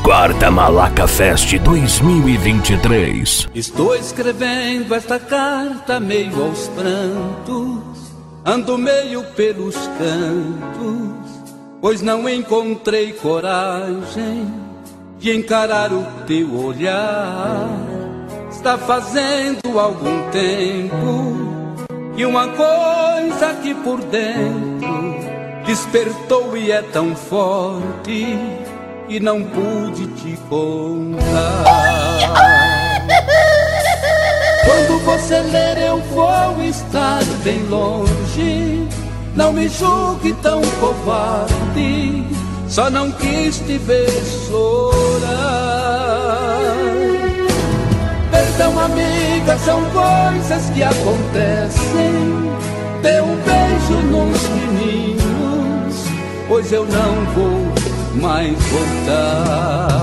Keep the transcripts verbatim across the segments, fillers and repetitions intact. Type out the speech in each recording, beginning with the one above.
Quarta Malaca Fest dois mil e vinte e três. Estou escrevendo esta carta meio aos prantos, ando meio pelos cantos, pois não encontrei coragem de encarar o teu olhar. Está fazendo algum tempo e uma coisa aqui por dentro despertou e é tão forte e não pude te contar. Quando você ler eu vou estar bem longe, não me julgue tão covarde, só não quis te ver chorar. Perdão, amiga, são coisas que acontecem. Dê um beijo nos meninos, pois eu não vou mais voltar.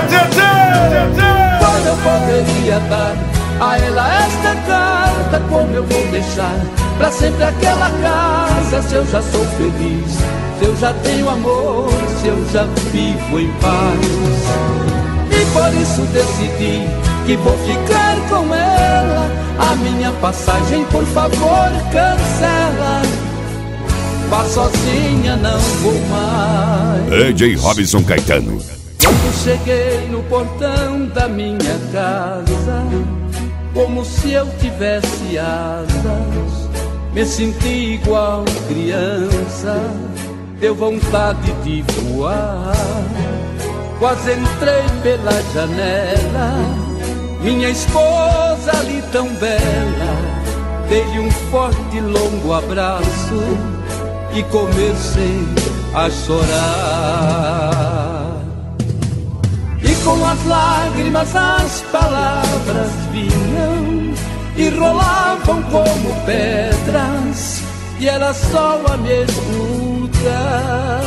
Quando eu poderia dar a ela esta carta, como eu vou deixar pra sempre aquela casa? Se eu já sou feliz, se eu já tenho amor, se eu já vivo em paz. E por isso decidi que vou ficar com ela. A minha passagem, por favor, cancela. Vá sozinha, não vou mais. D J Robson Caetano. Quando cheguei no portão da minha casa, como se eu tivesse asas, me senti igual criança, deu vontade de voar. Quase entrei pela janela, minha esposa ali tão bela, dei-lhe um forte longo abraço e comecei a chorar. E com as lágrimas as palavras vinham e rolavam como pedras, e era só a me escutar.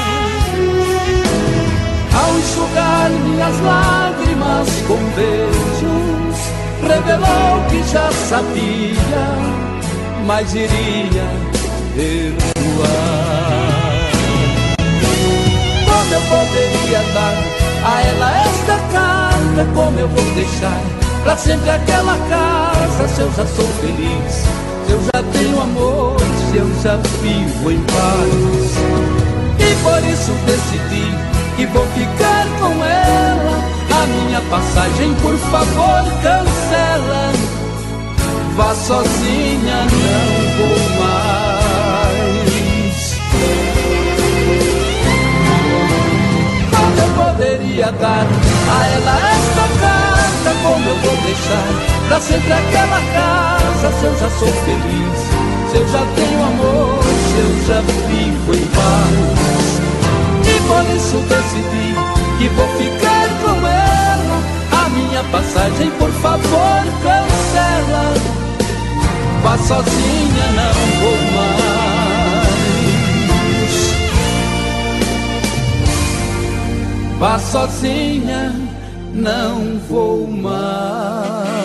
Ao enxugar minhas lágrimas com beijos, revelou que já sabia, mas iria perdoar. Como eu poderia dar a ela esta carta? Como eu vou deixar pra sempre aquela casa? Se eu já sou feliz, se eu já tenho amor, se eu já vivo em paz. E por isso decidi que vou ficar com ela. A minha passagem, por favor, cancela. Vá sozinha, não vou mais. Como eu poderia dar a ela esta carta? Como eu vou deixar pra sempre aquela casa? Se eu já sou feliz, se eu já tenho amor, se eu já vivo em paz. E por isso decidi que vou ficar com ela. A minha passagem, por favor, cancela. Vá sozinha, não vou mais. Vá sozinha, não vou mais.